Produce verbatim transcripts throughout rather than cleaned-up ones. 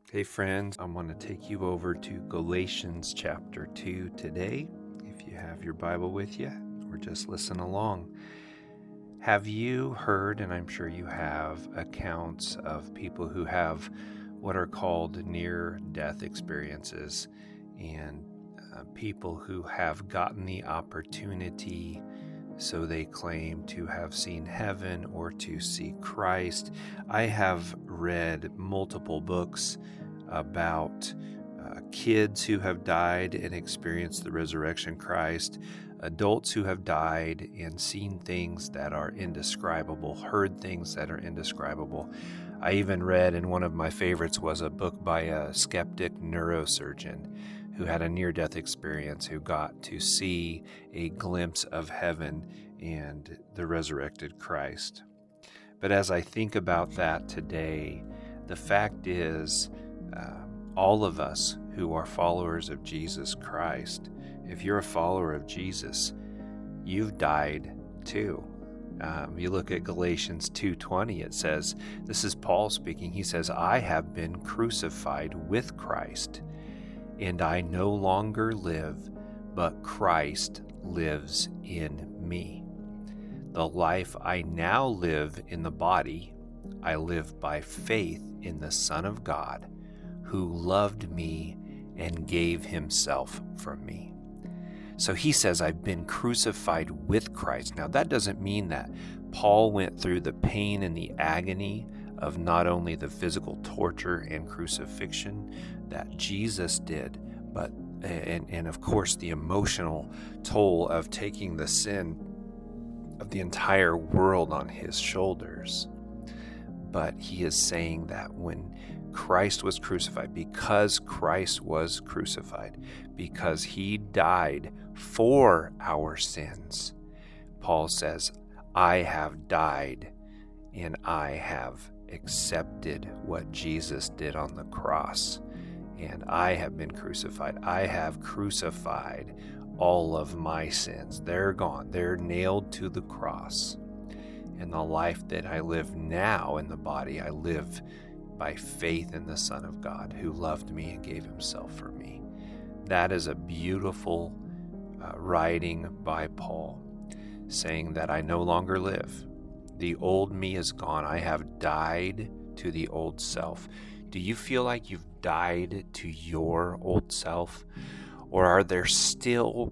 Hey friends, I want to take you over to Galatians chapter two today. If you have your Bible with you, or just listen along. Have you heard, and I'm sure you have, accounts of people who have what are called near-death experiences, and uh, people who have gotten the opportunity, so they claim, to have seen heaven or to see Christ? I have read multiple books about uh, kids who have died and experienced the resurrection Christ, adults who have died and seen things that are indescribable, heard things that are indescribable. I even read, and one of my favorites was a book by a skeptic neurosurgeon who had a near-death experience, who got to see a glimpse of heaven and the resurrected Christ. But as I think about that today, the fact is, uh, all of us who are followers of Jesus Christ, if you're a follower of Jesus, you've died too. Um, you look at Galatians two twenty, it says, this is Paul speaking, he says, I have been crucified with Christ, and I no longer live, but Christ lives in me. The life I now live in the body, I live by faith in the Son of God, who loved me and gave himself for me. So he says, I've been crucified with Christ. Now, that doesn't mean that Paul went through the pain and the agony of not only the physical torture and crucifixion that Jesus did, but, and, and of course, the emotional toll of taking the sin of the entire world on his shoulders. But he is saying that when Christ was crucified, because Christ was crucified, because he died for our sins, Paul says, I have died and I have accepted what Jesus did on the cross, and I have been crucified. I have crucified all of my sins. They're gone. They're nailed to the cross. And the life that I live now in the body, I live by faith in the Son of God, who loved me and gave himself for me. That is a beautiful uh, writing by Paul, saying that I no longer live. The old me is gone. I have died to the old self. Do you feel like you've died to your old self? Or are there still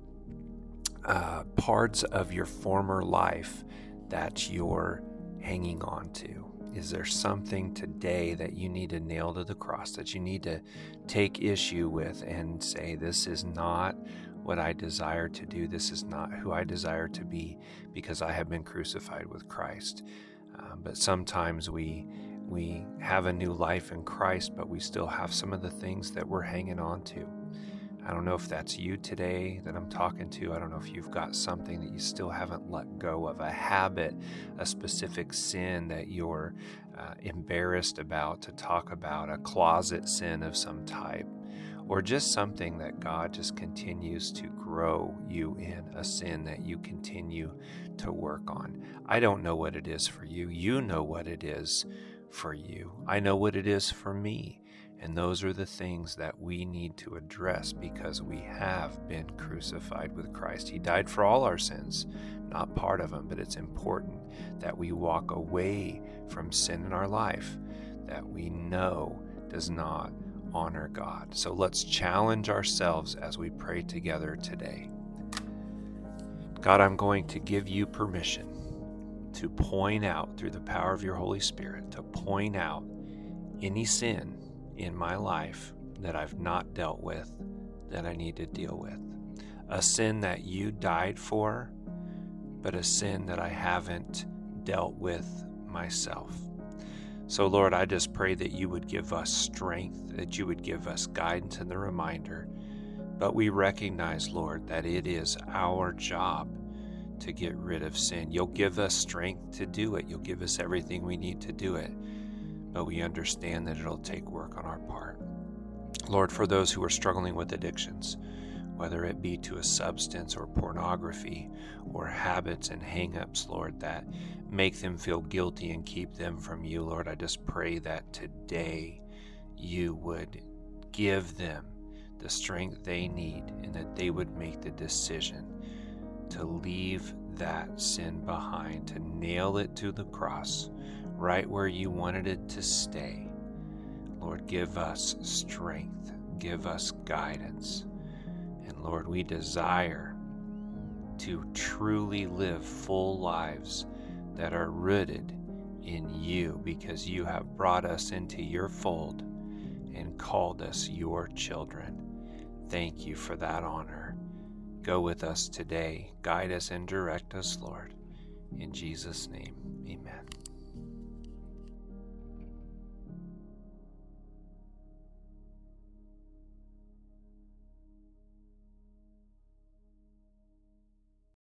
uh, parts of your former life that you're hanging on to? Is there something today that you need to nail to the cross, that you need to take issue with and say, this is not what I desire to do. This is not who I desire to be, because I have been crucified with Christ. Um, but sometimes we we have a new life in Christ, but we still have some of the things that we're hanging on to. I don't know if that's you today that I'm talking to. I don't know if you've got something that you still haven't let go of, a habit, a specific sin that you're uh, embarrassed about to talk about, a closet sin of some type, or just something that God just continues to grow you in, a sin that you continue to work on. I don't know what it is for you. You know what it is for you. I know what it is for me. And those are the things that we need to address, because we have been crucified with Christ. He died for all our sins, not part of them, but it's important that we walk away from sin in our life that we know does not honor God. So let's challenge ourselves as we pray together today. God, I'm going to give you permission to point out, through the power of your Holy Spirit, to point out any sin in my life that I've not dealt with, that I need to deal with. A sin that you died for, but a sin that I haven't dealt with myself. So Lord, I just pray that you would give us strength, that you would give us guidance and the reminder. But we recognize, Lord, that it is our job to get rid of sin. You'll give us strength to do it. You'll give us everything we need to do it. But we understand that it'll take work on our part. Lord, for those who are struggling with addictions, whether it be to a substance or pornography or habits and hang-ups, Lord, that make them feel guilty and keep them from you, Lord, I just pray that today you would give them the strength they need, and that they would make the decision to leave that sin behind, to nail it to the cross right where you wanted it to stay. Lord, give us strength, give us guidance. And Lord, we desire to truly live full lives that are rooted in you, because you have brought us into your fold and called us your children. Thank you for that honor. Go with us today. Guide us and direct us, Lord. In Jesus' name, amen.